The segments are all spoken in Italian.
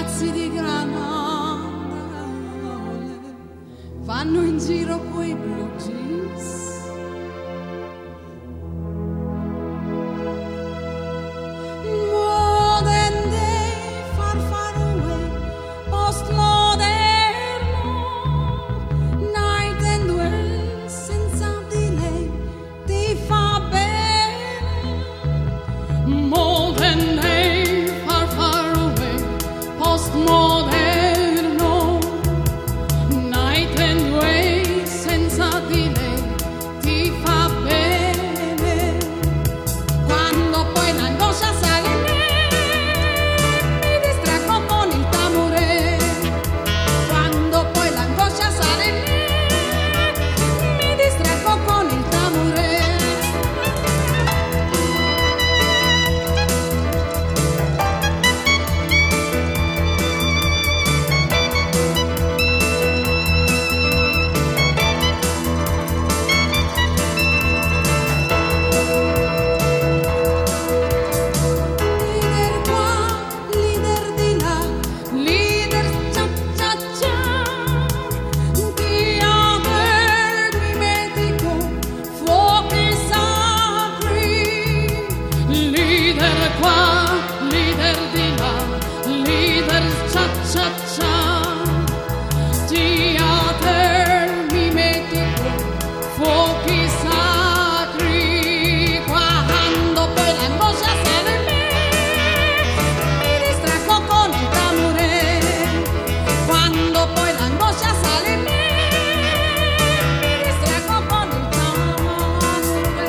pezzi di granata fanno in giro quei blue jeans. Modern day, far far away, postmoderno, night and way, senza di lei ti fa bene. Modern day, far far away, postmoderno, night and way, senza di lei ti fa bene. Quando poi l'angoscia sale in me, mi distraggo con il tamure. Quando poi l'angoscia sale in me, mi distraggo con il tamure. Leader qua, leader di là, leader cia cia cia. Theater mimetico, fuochi sacri. Leader qua, leader di là, leader cia cia cia. Theater mimetico, fuochi sacri. Quando poi l'angoscia sale in me, mi distraggo con il tamure. Quando poi l'angoscia sale in me, mi distraggo con il tamure.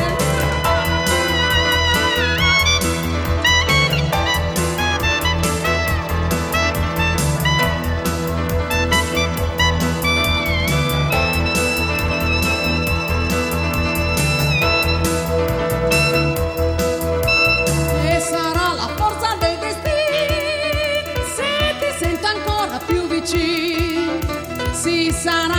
E sarà la forza dei destini se ti sento ancora più vicino. Sì, sarà